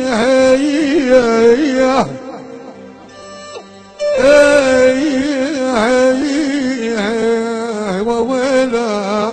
وويلا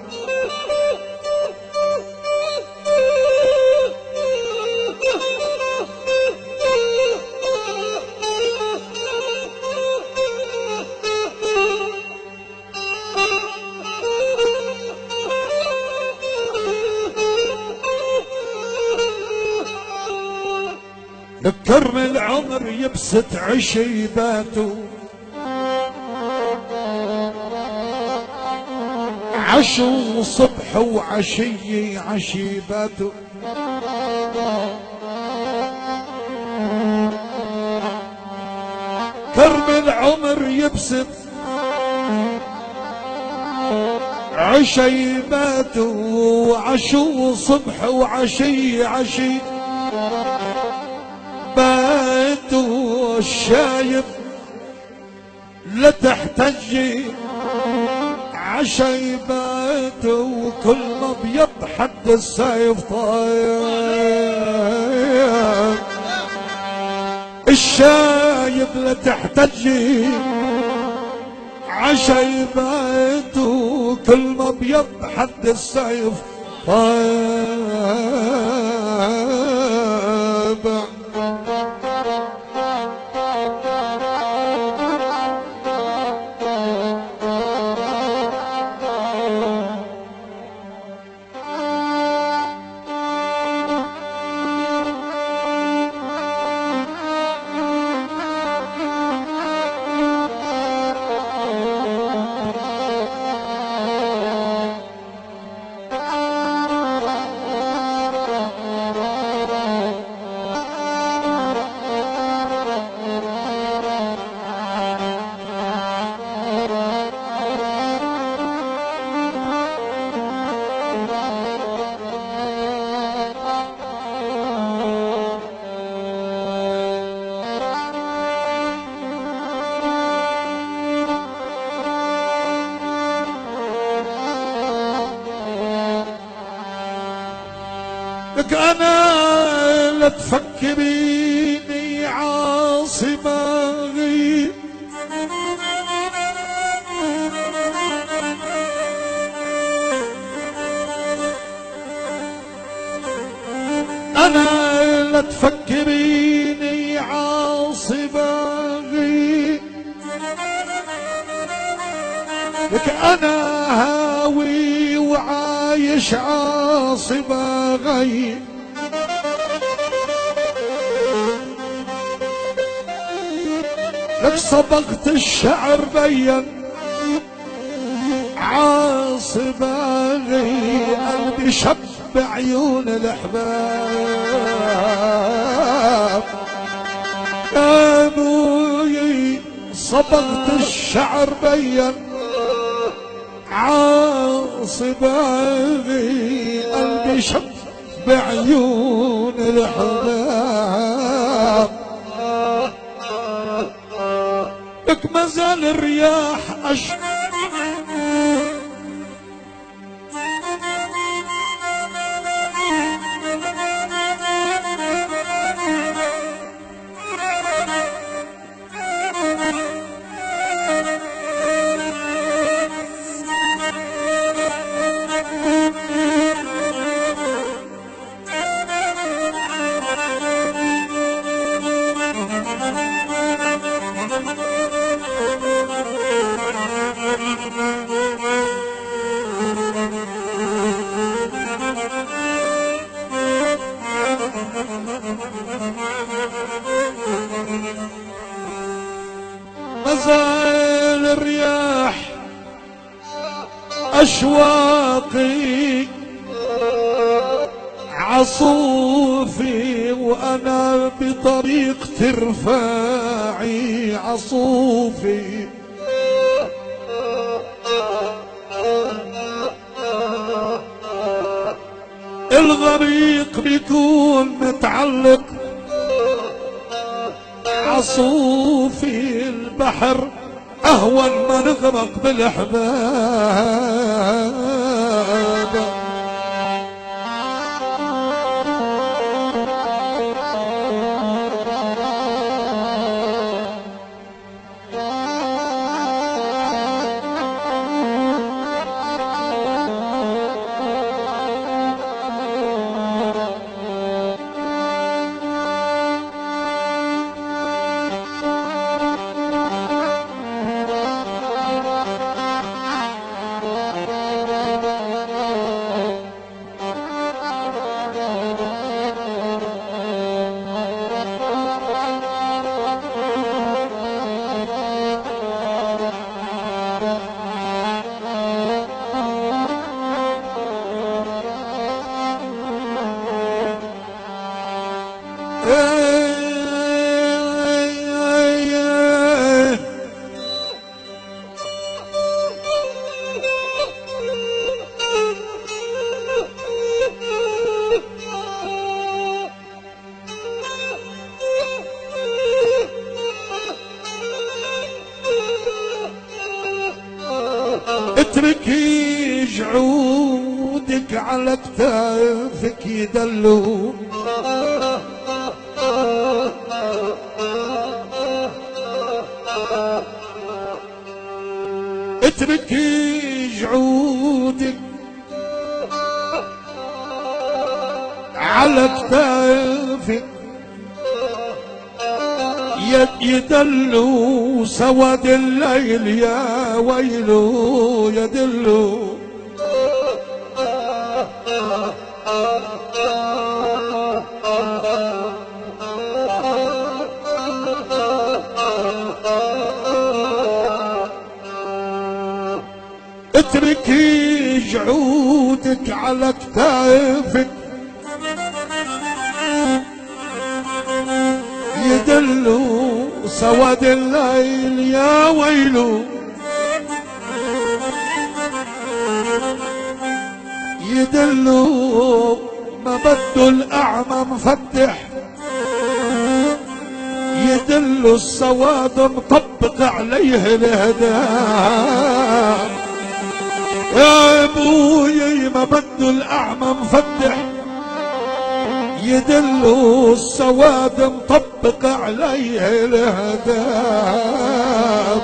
كرم العمر يبسط عشيباته عشو وصبح وعشي عشيباته كرم العمر يبسط عشيباته وعشو وصبح وعشي عشي باتوا الشايب لا تحتجي عشيباته وكل ما بيض حد السيف طاير الشايب لا تحتجي عشيباته وكل ما بيض حد السيف طاير لك انا لا تفكريني عاصمة انا لا تفكريني عاصمة لك انا هاوي وعايش عاصمة غي لك صبغت الشعر بين عاصمة غي قلبي شب بعيون الاحباب يا ابوي صبغت الشعر بين عاصباغي قلبي شب بعيون الاحباب لك مازال الرياح مازال الرياح أشواقي عصوفي وأنا بطريق ترفاعي عصوفي الغريق بيكون متعلق عصوفي البحر أهون ما نغرق بالأحباب جعودك على كتافك يدلو، اتركي جعودك على كتافك يدلو، سواد الليل يا ويلو يدلو. اتركي جعودك على كتافك يدلو، سواد الليل يا ويلو يدلو. ما بده الأعمى مفتح يدلو، السواد مطبق عليه الهدام. يا ابوي ما بده الأعمى مفتح يدلو، السواد مطبق عليه الهدام.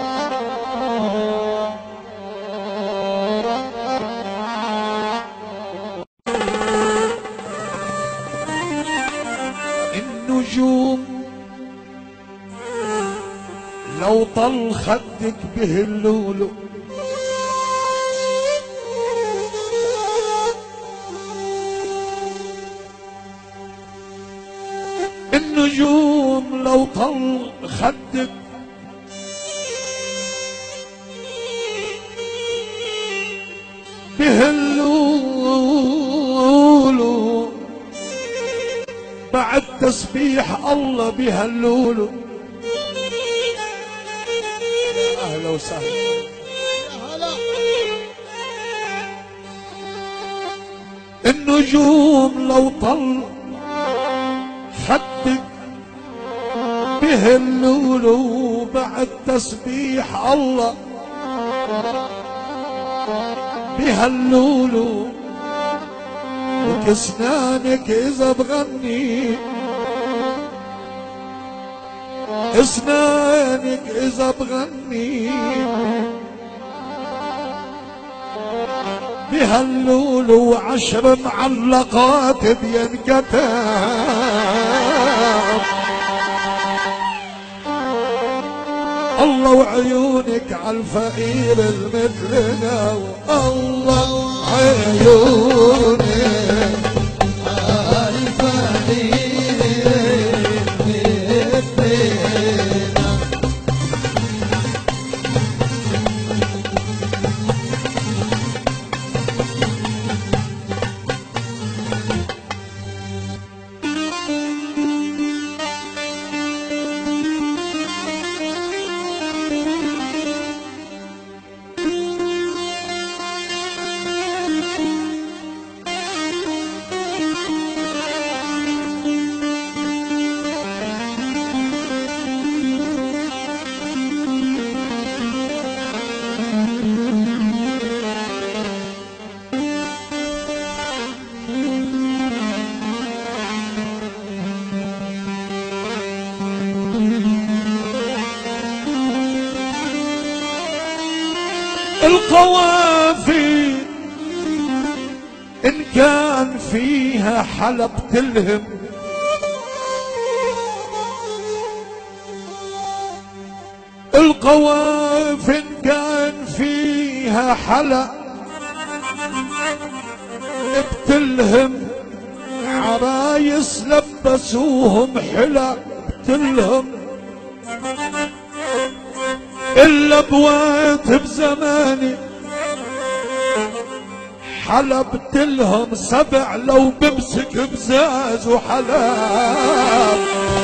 النجوم لو طل خدك به اللولو، النجوم لو طل خدك به اللولو، بعد تسبيح الله بها اللولو. اهلا وسهلا يا هلا. النجوم لو طل خدك به اللولو، بعد تسبيح الله بها اللولو. وكسنانك اذا بغني، اسنانك اذا بغني بها اللولو، 10 معلقات بينكتب. الله وعيونك عالفقير المثلنا، الله عيونك عالفقير المثلنا. القوافي إن كان فيها حلب تلهم، القوافي إن كان فيها حلب بتلهم، عرايس لبسوهم حلى بتلهم. إلا بوقت بزماني حلبت لهم 7 لو بمسك بزاز وحلب.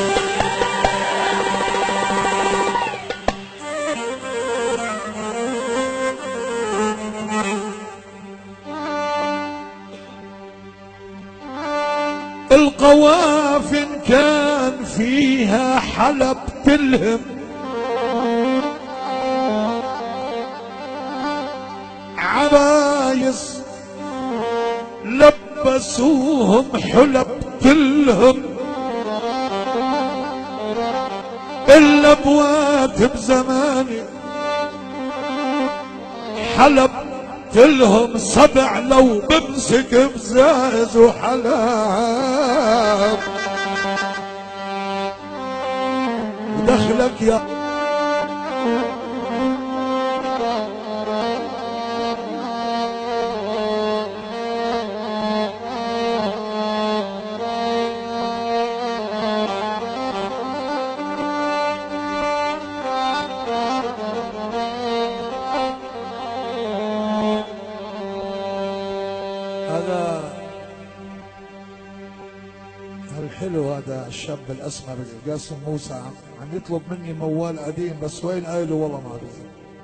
القوافي كان فيها حلب تلهم، عبايس لبسوهم حلب كلهم اللبوات بزماني حلب كلهم سبع لو بمسك بزاز وحلب ودخلك يا الحلو هذا الشاب الاسمر قاسم موسى عم يطلب مني موال قديم بس وين قايله والله ما بعرف.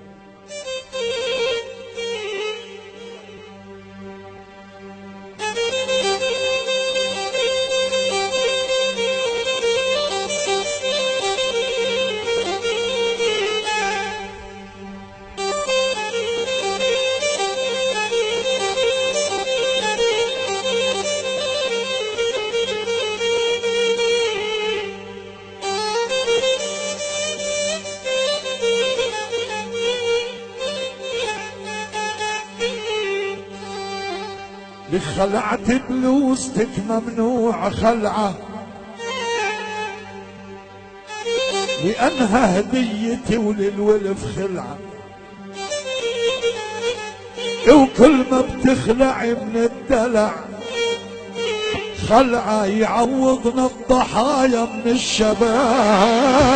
خلعت بلوزتك ممنوع خلعة لأنها هديتي وللولف خلعة وكل ما بتخلعي من الدلع خلعة يعوضنا الضحايا من الشباب